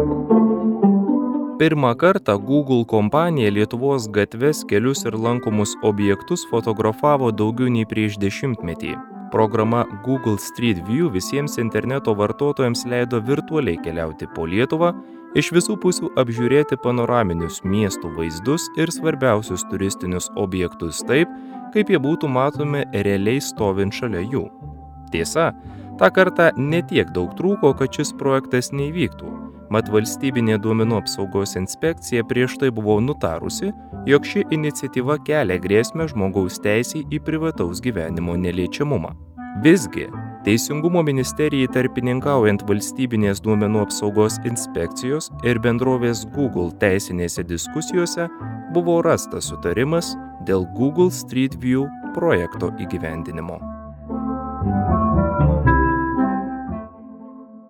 Pirmą kartą Google kompanija Lietuvos gatves, kelius ir lankomus objektus fotografavo daugiau nei prieš 10-metį. Programa Google Street View visiems interneto vartotojams leido virtualiai keliauti po Lietuvą, iš visų pusių apžiūrėti panoraminius miestų vaizdus ir svarbiausius turistinius objektus taip, kaip jie būtų matomi realiai stovint šalia jų. Tiesa, tą kartą netiek daug trūko, kad šis projektas neįvyktų, mat valstybinė duomenų apsaugos inspekcija prieš tai buvo nutarusi, jog ši iniciatyva kelia grėsmę žmogaus teisei į privataus gyvenimo neliečiamumą. Visgi, Teisingumo ministerijai tarpininkaujant valstybinės duomenų apsaugos inspekcijos ir bendrovės Google teisinėse diskusijose buvo rastas sutarimas dėl Google Street View projekto įgyvendinimo.